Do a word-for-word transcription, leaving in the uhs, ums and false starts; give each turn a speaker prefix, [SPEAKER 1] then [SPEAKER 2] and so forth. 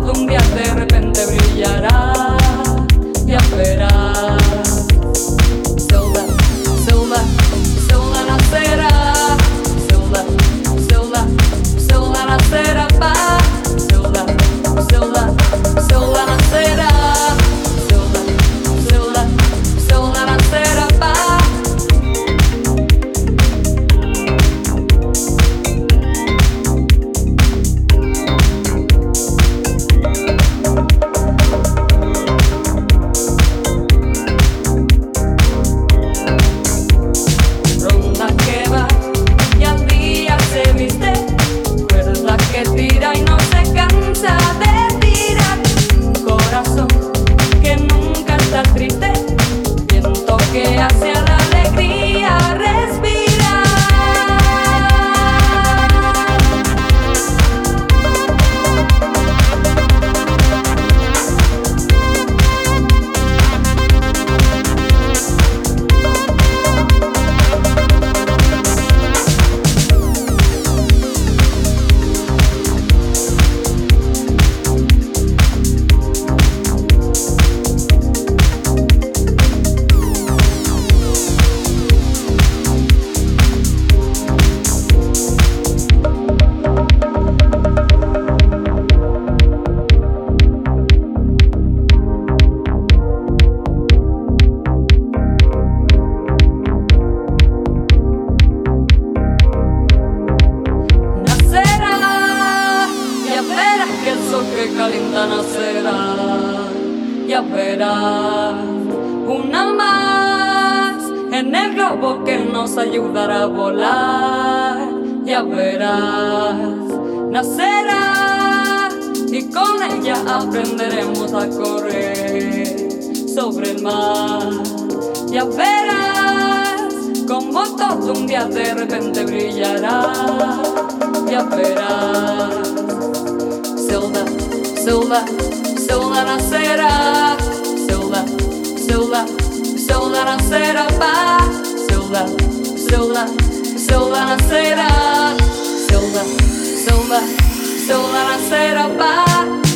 [SPEAKER 1] todo un día de repente brillará, ya verás. Sola, sola, sola nacerá, sola, sola, sola nacerá paz, sola, sola, sola nacerá, sola, sola, sola nacerá paz. Que calienta nacerá, ya verás, una más en el globo que nos ayudará a volar, ya verás, nacerá y con ella aprenderemos a correr sobre el mar, ya verás como todo un día de repente brillará, ya verás. Sola, sola, sola nacerá, sola, sola, sola nacerá paz, sola, sola, sola nacerá, sola, sola, sola nacerá paz.